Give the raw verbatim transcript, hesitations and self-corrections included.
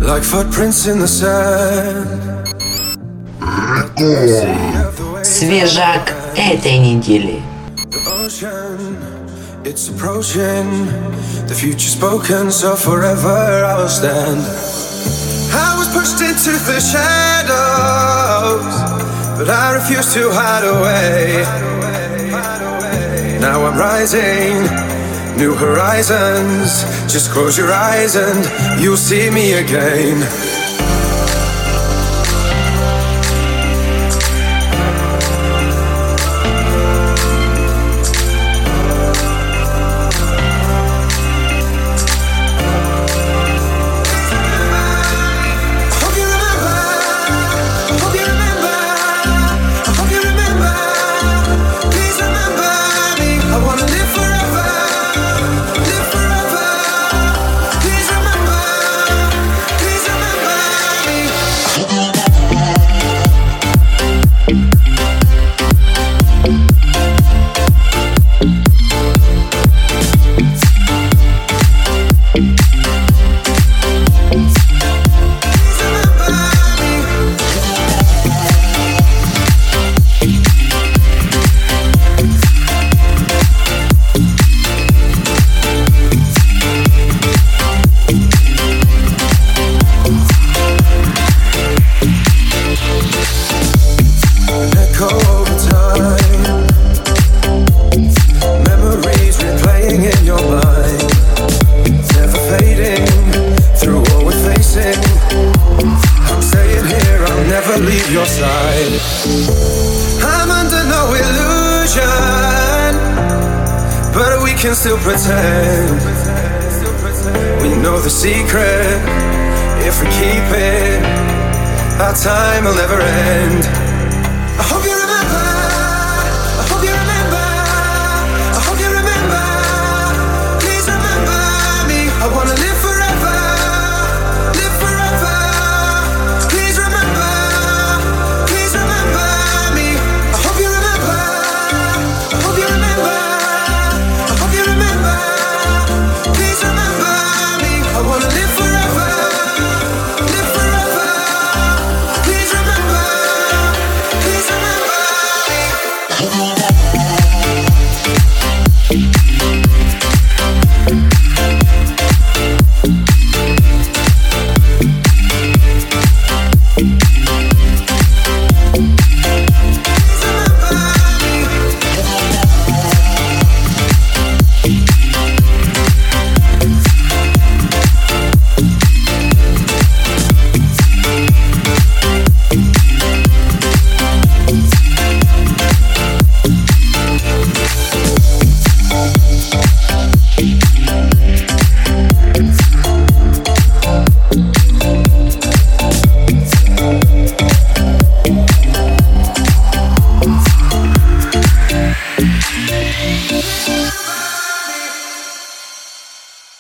like footprints in the sand. Свежак этой недели. The ocean, it's approaching. The future spoken, so forever I will stand. I was pushed into the shadows, but I refuse to hide away. Now I'm rising, new horizons. Just close your eyes and you'll see me again. Leave your side. I'm under no illusion, but we can still pretend. We know the secret. If we keep it, our time will never end.